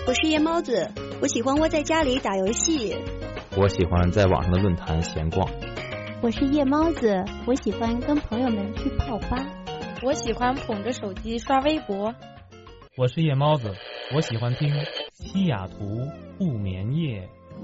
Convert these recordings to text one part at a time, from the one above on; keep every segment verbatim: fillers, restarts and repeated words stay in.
我是夜猫子，我喜欢窝在家里打游戏。 我喜欢在网上的论坛闲逛。 我是夜猫子，我喜欢跟朋友们去泡吧。 我喜欢捧着手机刷微博。 我是夜猫子，我喜欢听西雅图不眠夜。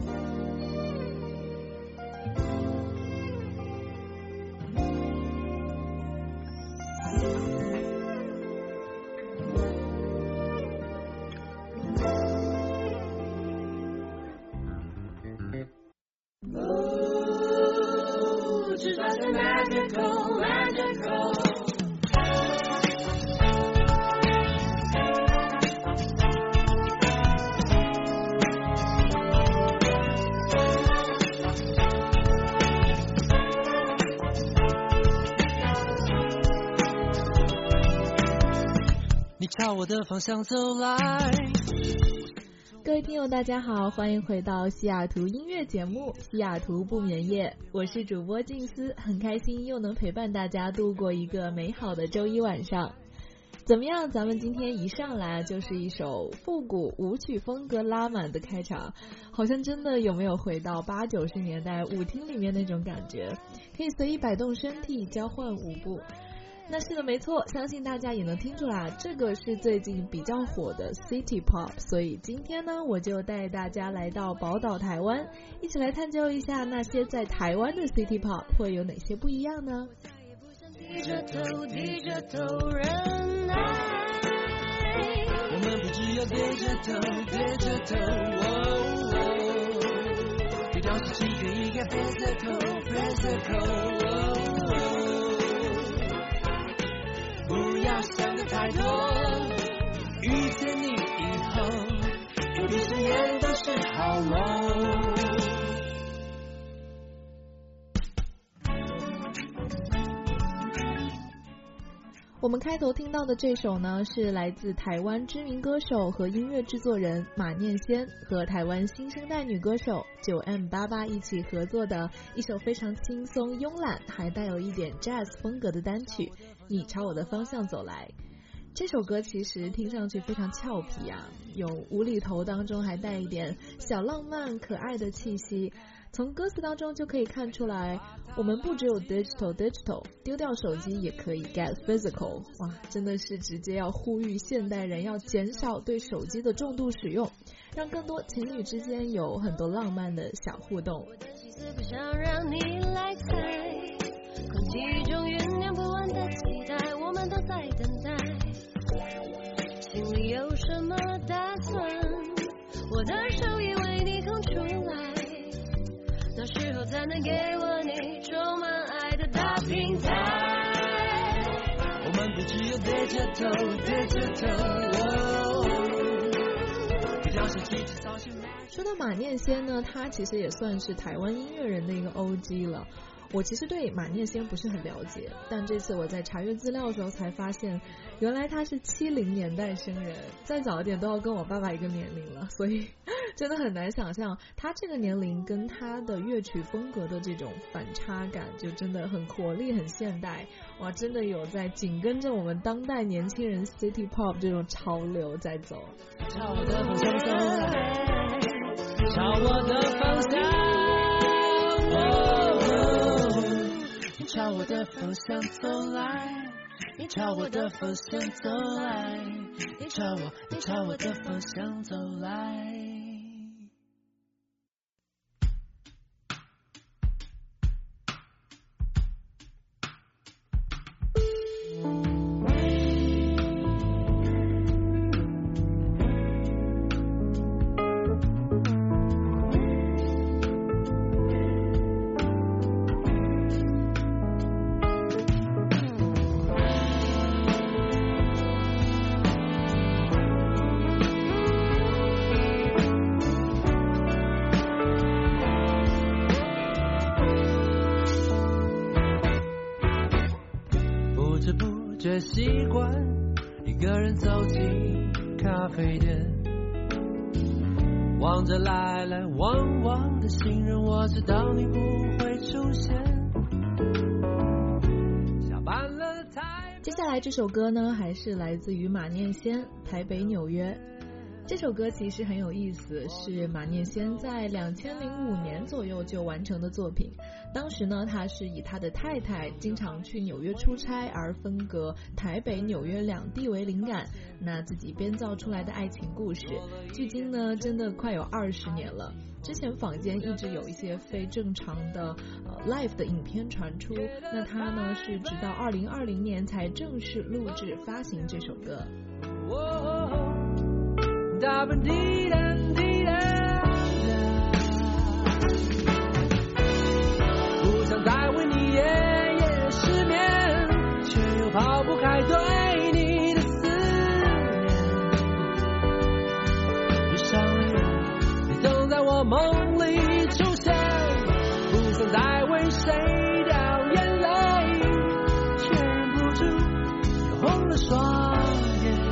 朝我的方向走来。 各位听友大家好，欢迎回到西雅图音乐节目西雅图不眠夜，我是主播静思，很开心又能陪伴大家度过一个美好的周一晚上。怎么样，咱们今天一上来就是一首复古舞曲风格拉满的开场，好像真的有没有回到八九十年代舞厅里面那种感觉，可以随意摆动身体交换舞步。那是的，没错，相信大家也能听出来，这个是最近比较火的 City Pop， 所以今天呢，我就带大家来到宝岛台湾，一起来探究一下那些在台湾的 City Pop 会有哪些不一样呢？ 低着头，低着头，忍耐，我们不只有低着头，低着头，哦哦，别掉失去一个 physical physical， 哦哦，不要想得太多，遇见你以后，一闭上眼都是好梦。 我们开头听到的这首呢，是来自台湾知名歌手和音乐制作人马念先和台湾新生代女歌手九 M 八八一起合作的一首非常轻松慵懒还带有一点 jazz 风格的单曲《你朝我的方向走来》。这首歌其实听上去非常俏皮啊，有无厘头当中还带一点小浪漫可爱的气息。从歌词当中就可以看出来，我们不只有 digital digital， 丢掉手机也可以 get physical。 哇，真的是直接要呼吁现代人要减少对手机的重度使用，让更多情侣之间有很多浪漫的小互动。 我的心思不想让你来猜，空气中酝酿不完的期待，我们都在等待，心里有什么打算，我的手已为你空出来，那时候才能给我你充满爱的大平台。 我们不只有对着头对着头，哦， 说到马念先呢，他其实也算是台湾音乐人的一个 O G 了。我其实对马念先不是很了解，但这次我在查阅资料的时候才发现，原来他是七零年代生人，再早一点都要跟我爸爸一个年龄了，所以真的很难想象他这个年龄跟他的乐曲风格的这种反差感，就真的很活力很现代。哇，真的有在紧跟着我们当代年轻人 City Pop 这种潮流在走。 朝我的方向走来，朝我的方向，你朝我的方向走来，你朝我的方向走来，你朝我，你朝我的方向走来。习惯一个人走进咖啡店，望着来来往往的行人，我知道你不会出现。下班了太。 接下来这首歌呢，还是来自于马念先《台北纽约》。 这首歌其实很有意思，是马念先在两千零五年左右就完成的作品。当时呢，他是以他的太太经常去纽约出差而分隔台北、纽约两地为灵感，那自己编造出来的爱情故事。距今呢，真的快有二十年了。之前坊间一直有一些非正常的呃 live 的影片传出，那他呢是直到二零二零年才正式录制发行这首歌。 哒吧滴哒滴哒哒，不想再为你夜夜失眠，却又抛不开对你的思念。闭上了眼，你总在我梦里出现，不想再为谁掉眼泪，却忍不住又红了双眼。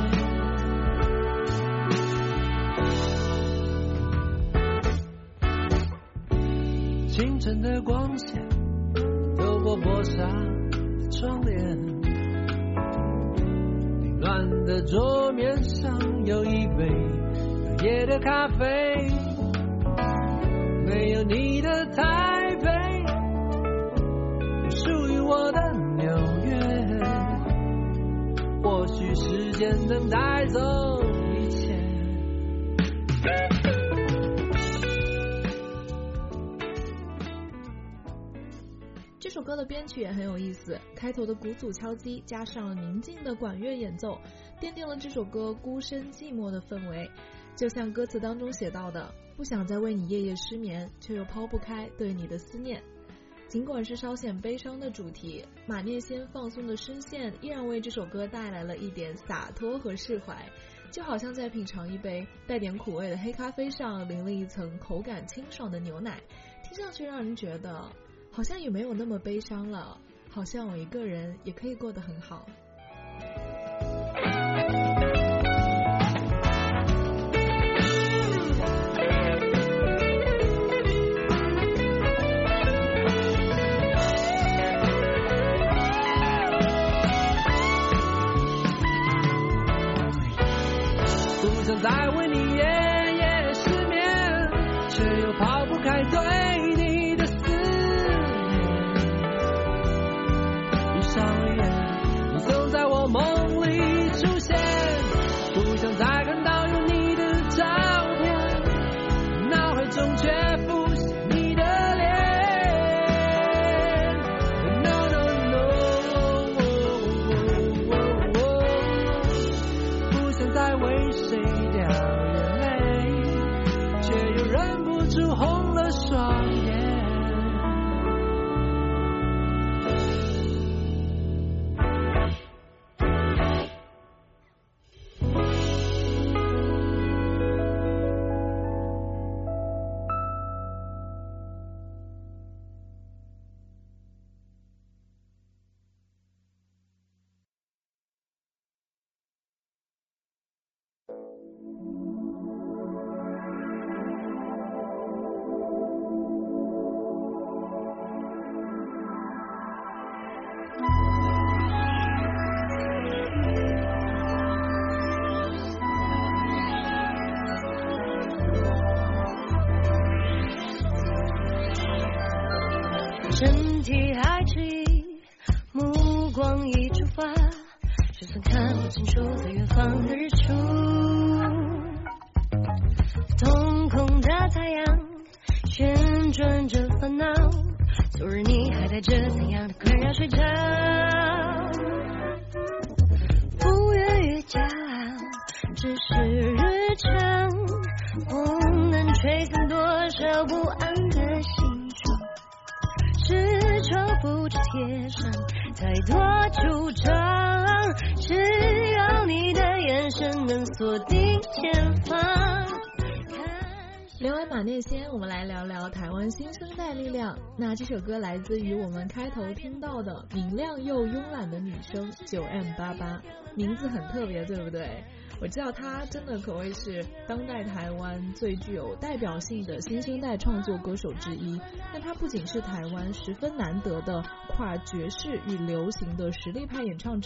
清晨的光线透过玻纱的窗帘，凌乱的桌面上有一杯隔夜的咖啡，没有你的台北，属于我的纽约，或许时间能带走一切。 这首歌的编曲也很有意思，开头的鼓组敲击加上宁静的管乐演奏，奠定了这首歌孤身寂寞的氛围。就像歌词当中写到的，不想再为你夜夜失眠，却又抛不开对你的思念。尽管是稍显悲伤的主题，马念先放松的声线依然为这首歌带来了一点洒脱和释怀，就好像在品尝一杯带点苦味的黑咖啡上淋了一层口感清爽的牛奶，听上去让人觉得好像也没有那么悲伤了，好像我一个人也可以过得很好。 不想再为你夜夜失眠，却又抛不开对你的思念。闭上了眼，你总在我梦里出现，不想再看到有你的照片，脑海中却浮现你的脸。No no no， 不想再为谁掉眼泪，却又忍不住红了双眼。 身体还迟疑，目光一出发，就算看不清楚在远方的日出。瞳孔的太阳旋转着烦恼，昨日你还带着怎样的困扰睡着？不愿越骄傲，只是日常，我能吹散多少不安的心状。是窗不止贴上太多主张，只要你的眼神能锁定前方。 聊完马念先，我们来聊聊台湾新生代力量。那这首歌来自于我们开头听到的明亮又慵懒的女生九 M 八八，名字很特别，对不对？我知道她真的可谓是当代台湾最具有代表性的新生代创作歌手之一。但她不仅是台湾十分难得的跨爵士与流行的实力派演唱者，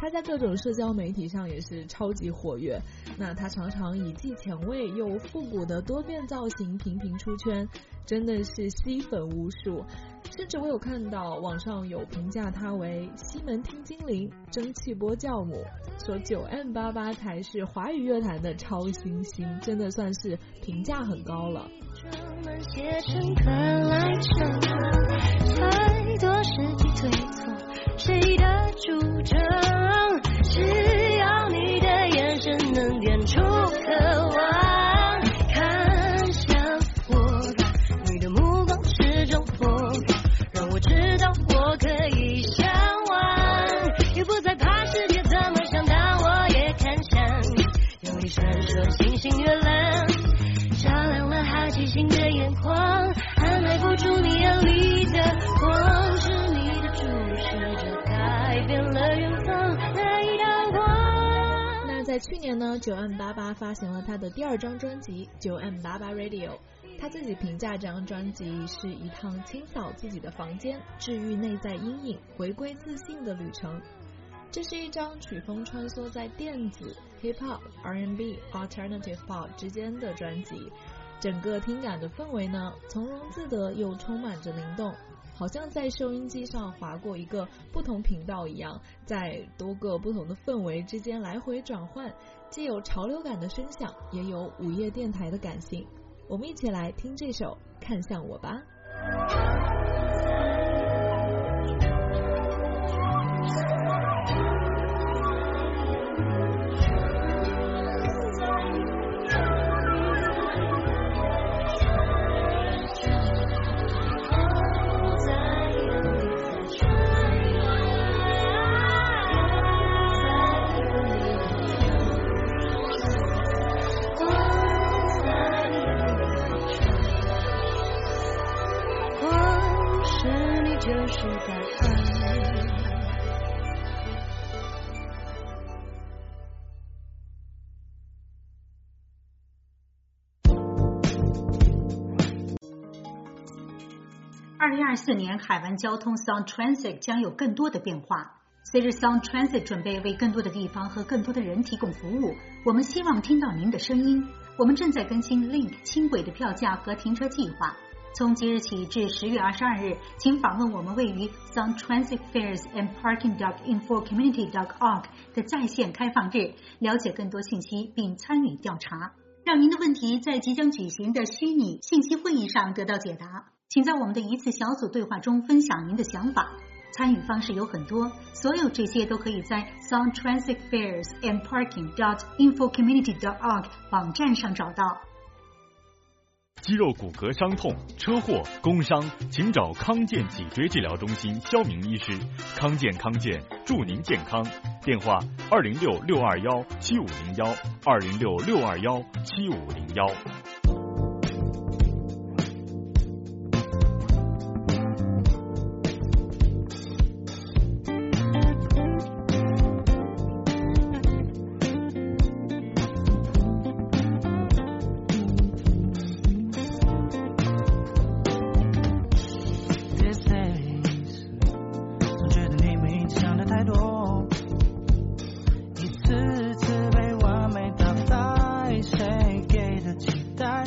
他在各种社交媒体上也是超级活跃，那他常常以既前卫又复古的多变造型频频出圈，真的是吸粉无数。甚至我有看到网上有评价他为西门听精灵、蒸汽波教母，说九 M 八八才是华语乐坛的超新星，真的算是评价很高了。 写成歌来唱，太多事情推错谁的主张，只要你的眼神能点出渴望，看向我吧，你的目光是种火光，让我知道我可以向往，也不再怕世界怎么想，但我也看向你，用你闪烁星星月亮，照亮了好奇心的眼眶，按耐不住你眼里的光，是你的注视着改变了远方的一道光。 那在去年呢，九 M 八八发行了他的第二张专辑九 M 八八 Radio， 他自己评价这张专辑是一趟清扫自己的房间、治愈内在阴影、回归自信的旅程。这是一张曲风穿梭在电子、hip hop、R and B、alternative pop 之间的专辑，整个听感的氛围呢，从容自得又充满着灵动，好像在收音机上划过一个不同频道一样，在多个不同的氛围之间来回转换，既有潮流感的声响，也有午夜电台的感性。我们一起来听这首《看向我吧》。 就是答案。 二零二四年海湾交通 Sound Transit 将有更多的变化。随着 Sound Transit 准备为更多的地方和更多的人提供服务，我们希望听到您的声音。我们正在更新 Link 轻轨的票价和停车计划。从即日起至十月二十二日，请访问我们位于 Sound Transit Fares and Parking info community dot org 的在线开放日，了解更多信息并参与调查，让您的问题在即将举行的虚拟信息会议上得到解答。请在我们的一次小组对话中分享您的想法。参与方式有很多，所有这些都可以在 Sound Transit Fares and Parking info community dot org 网站上找到。 肌肉骨骼伤痛、车祸、工伤，请找康健脊椎治疗中心肖明医师。康健康健，祝您健康。电话：二零六六二幺七五零幺，二零六六二幺七五零幺。 一次次被完美淘汰，谁给的期待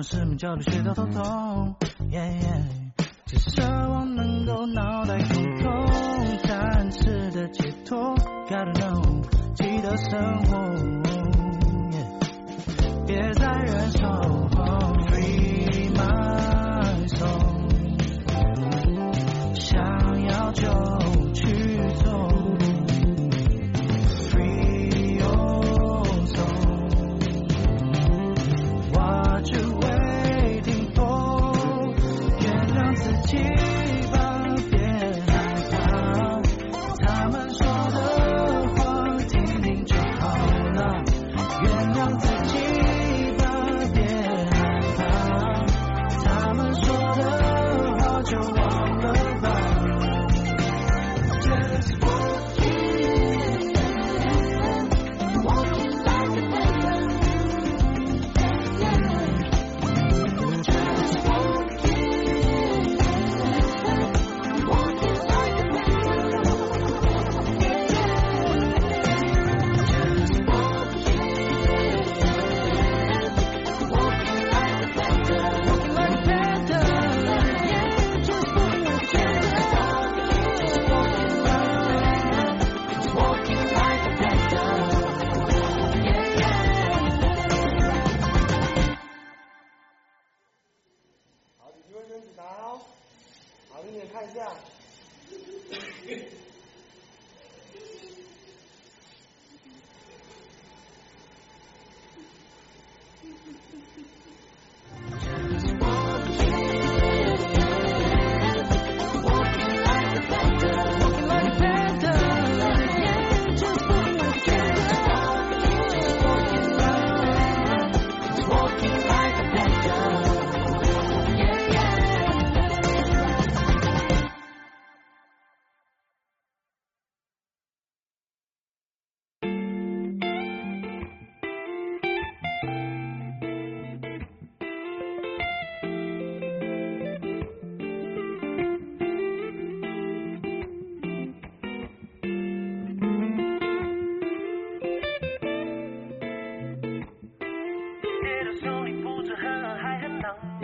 用十米角度学到头痛， yeah, yeah 只奢望能够脑袋空空，暂时的解脱 Gotta know 记得生活， yeah 别再忍受 Free my soul 想要就去做 Free your soul What you waiting for 原谅自己吧别害怕他们说的话听听就好了原谅自己吧别害怕他们说的话就忘了吧 Just walking walking like a beggar Just walking walking like a beggar Just walking walking like a beggar Walking like a beggar Yeah, just walking like a beggar Just walking walking like a beggar Yeah, yeah 好，你提问跟指答哦。好，一眼看一下。 Walking like a beggar Walking like a beggar Yeah, just walking like a beggar Just walking like a beggar Yeah, yeah 别的手里不止很狠还很浪漫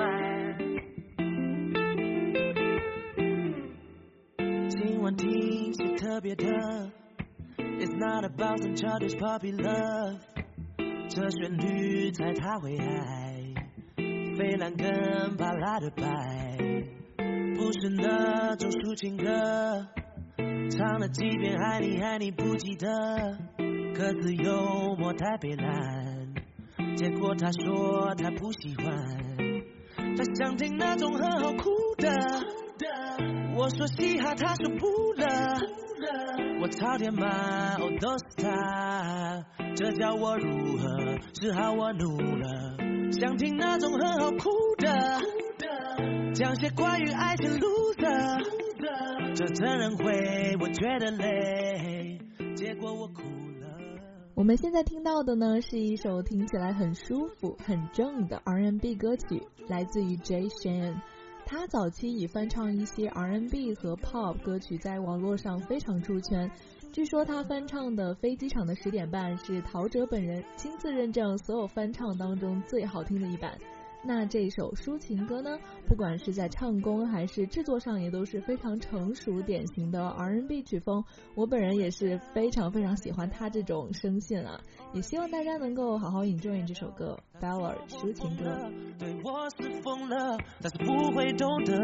今晚听是特别的 It's not about some childish puppy love 这旋律猜他会爱飞兰跟巴拉的白不是那种抒情歌唱了几遍爱你爱你不记得歌词幽默太悲蓝结果他说他不喜欢他想听那种很好哭的我说嘻哈他说不了我操天妈哦都是他这叫我如何只好我怒了想听那种很好哭的讲些关于爱情 loser 这真人会我觉得累结果我哭了我们现在听到的呢是一首听起来很舒服很正的 R and B 歌曲来自于 Jay Sean 他早期以翻唱一些 R and B 和 Pop 歌曲在网络上非常出圈据说他翻唱的飞机场的十点半是陶喆本人亲自认证所有翻唱当中最好听的一版那这首抒情歌呢不管是在唱功还是制作上也都是非常成熟典型的 R and B 曲风我本人也是非常非常喜欢他这种声线啊也希望大家能够好好 enjoy 这首歌 Ballad 抒情歌对我是疯了但是不会懂得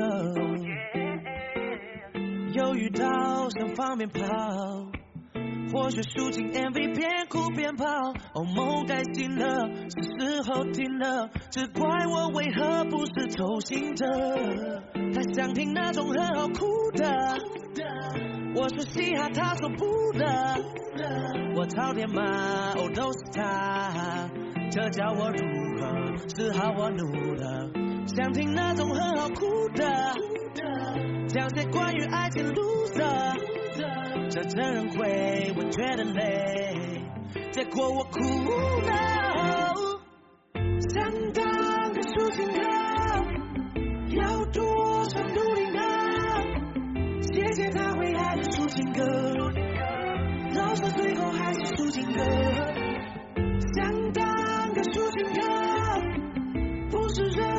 犹豫到想放鞭炮或许抒情 M V 边哭边跑哦梦该醒了是时候停了只怪我为何不是抽心的他想听那种很好哭的我说嘻哈他说不了我操天妈哦都是他这叫我如何只好我怒了想听那种很好哭的讲些关于爱情 loser这真人会我觉得累结果我哭了想当个抒情歌要多少努力呢谢谢他会爱的抒情歌老说最后还是抒情歌想当个抒情歌不是人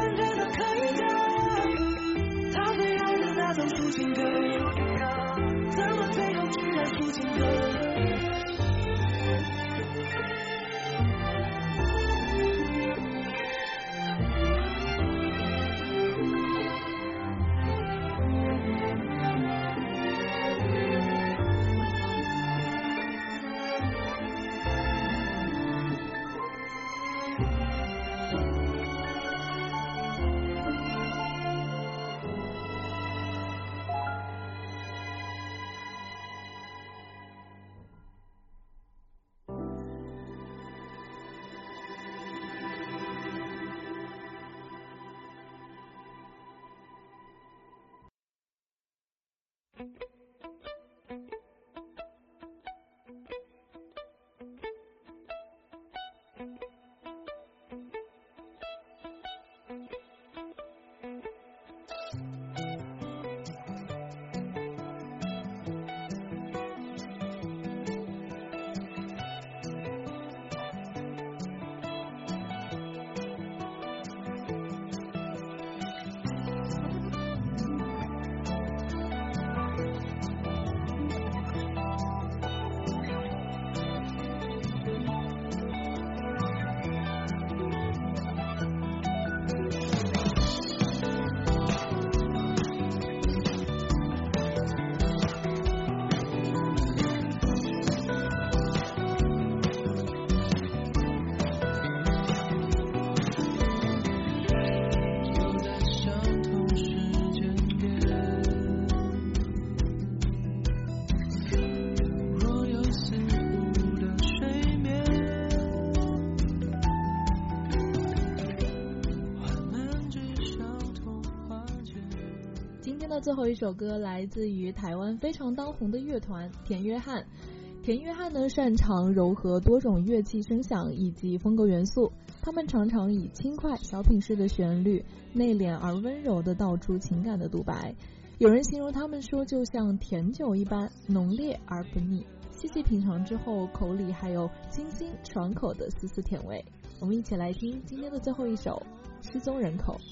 种抒情歌，怎么最后居然抒情歌？ 最后一首歌来自于台湾非常当红的乐团田约翰。田约翰呢擅长糅合多种乐器声响以及风格元素，他们常常以轻快小品式的旋律，内敛而温柔地道出情感的独白。有人形容他们说就像甜酒一般浓烈而不腻，细细品尝之后口里还有清新爽口的丝丝甜味。我们一起来听今天的最后一首《失踪人口》。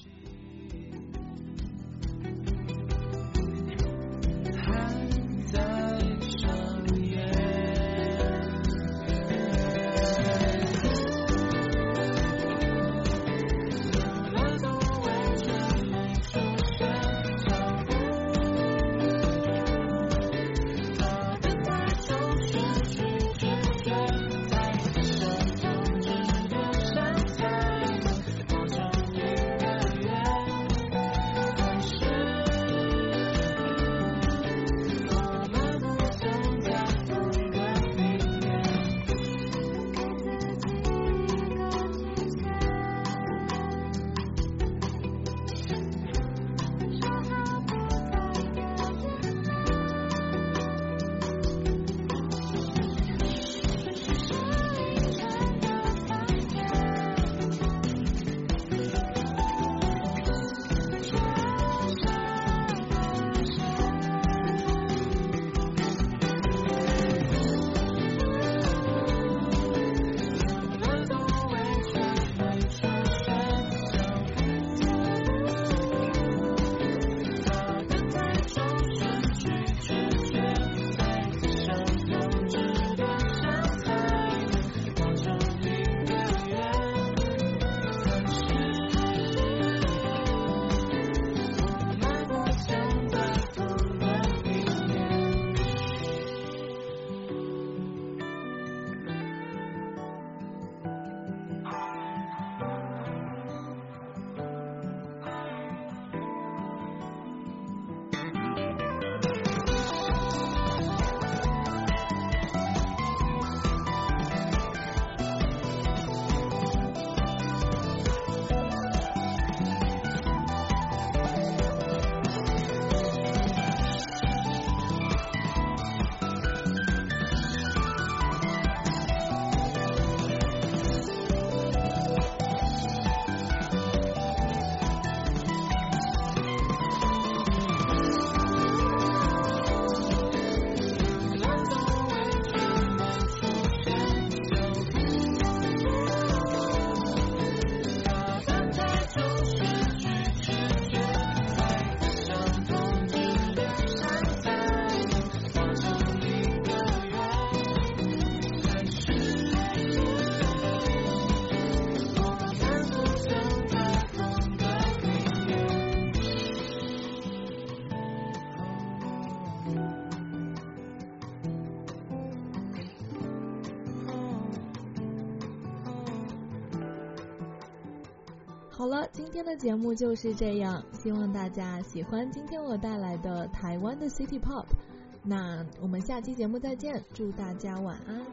在好了，今天的节目就是这样，希望大家喜欢今天我带来的台湾的 City Pop。那我们下期节目再见，祝大家晚安。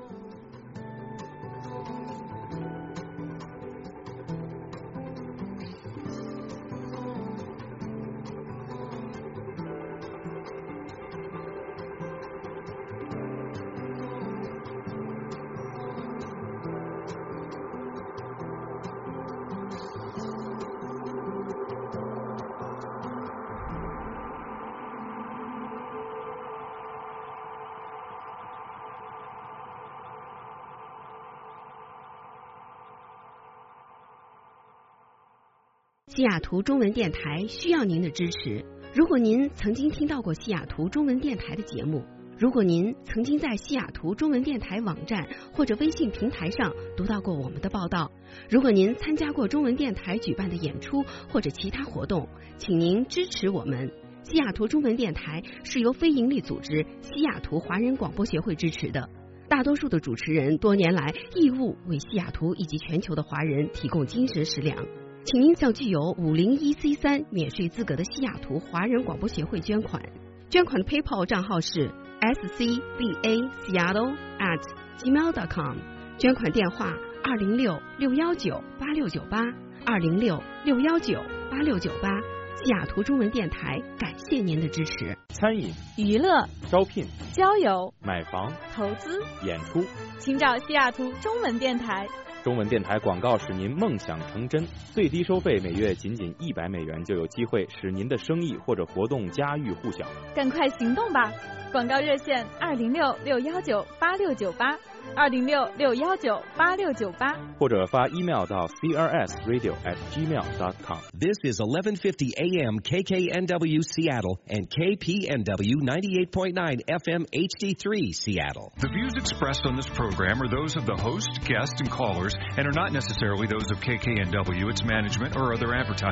西雅图中文电台需要您的支持。如果您曾经听到过西雅图中文电台的节目，如果您曾经在西雅图中文电台网站或者微信平台上读到过我们的报道，如果您参加过中文电台举办的演出或者其他活动，请您支持我们。西雅图中文电台是由非营利组织西雅图华人广播协会支持的，大多数的主持人多年来义务为西雅图以及全球的华人提供精神食粮。请您向具有五零一 C 三免税资格的西雅图华人广播协会捐款，捐款的 PayPal 账号是 s c b a seattle at gmail dot com， 捐款电话二零六六幺九八六九八二零六六幺九八六九八。西雅图中文电台感谢您的支持。 餐饮、 娱乐、 招聘、 交友、 买房、 投资、 演出， 请找西雅图中文电台。 中文电台广告使您梦想成真，最低收费每月仅仅一百美元，就有机会使您的生意或者活动家喻户晓。 赶快行动吧！广告热线二零六六幺九八六九八，二零六六幺九八六九八， 或者发 email 到 c r s radio at gmail dot com。 This is eleven fifty A M K K N W Seattle and K P N W ninety-eight point nine F M H D three Seattle. The views expressed on this program are those of the host, guests, and callers and are not necessarily those of K K N W, its management, or other advertisers.